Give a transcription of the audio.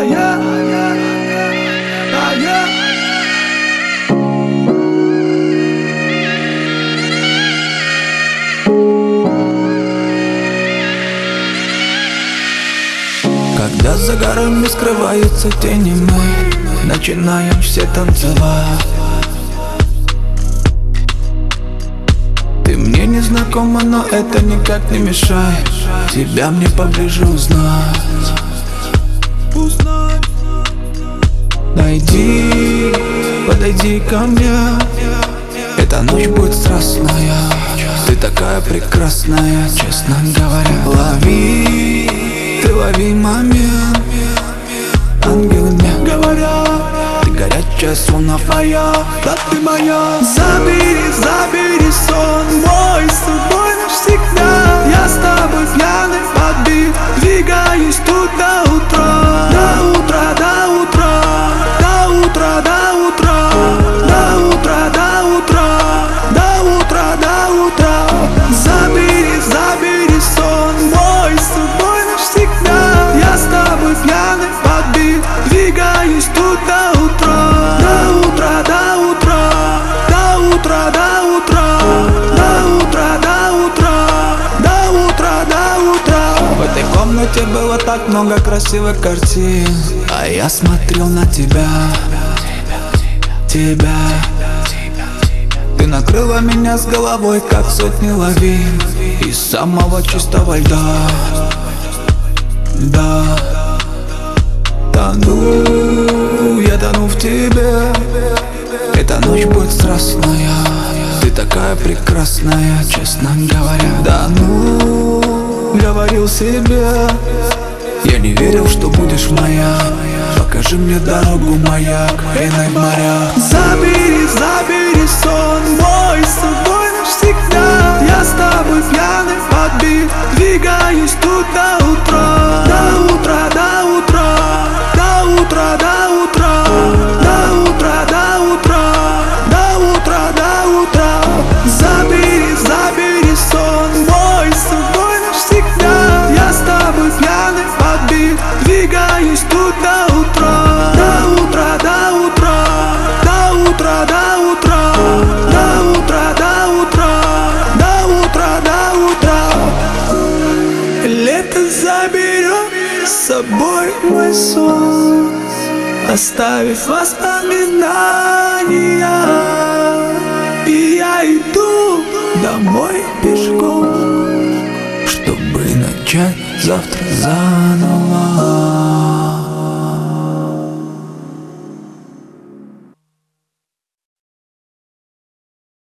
Когда за горами скрываются тени, мы начинаем все танцевать. Ты мне не знакома, но это никак не мешает тебя мне поближе узнать. Найди, подойди ко мне, эта ночь будет страстная. Ты такая прекрасная, честно говоря. Лови, ты лови момент. Ангелы мне говорят, ты горячая, словно фая, да ты моя. Забери, забери сон мой, с тобой навсегда. Я с тобой пьяный, подбит, двигаюсь тут до утра. До утра, до утра, до утра, до утра, до утра, до утра, до утра, до утра. Забери, забери сон мой, с тобой навсегда. Я с тобой пьяный, подбит, двигаюсь тут до утра. До утра, до утра, до утра, до утра, до утра, до утра, до утра, до утра. В этой комнате было так много красивых картин, а я смотрел на тебя, тебя. Ты накрыла меня с головой, как сотни лавин из самого чистого льда. Да, тону, я тону в тебе. Эта ночь будет страстная. Ты такая прекрасная, честно говоря. Да ну, говорил себе, я не верил, что будешь моя. Покажи мне дорогу, маяк, пеной в морях. Забери, забери сон мой, с тобой навсегда. Я с тобой пьяный, подбит, двигаюсь тут до утра. До утра, до утра, до утра, до утра, до утра, до утра, до утра, до утра. Забери, забери сон мой, с тобой навсегда. Я с тобой пьяный, подбит, двигаюсь тут до утра. До утра, до утра, до утра, до утра, до утра, до утра, до утра, до утра. Лето заберет с собой мой сон, оставив воспоминания. И я иду домой пешком, чтобы начать завтра заново.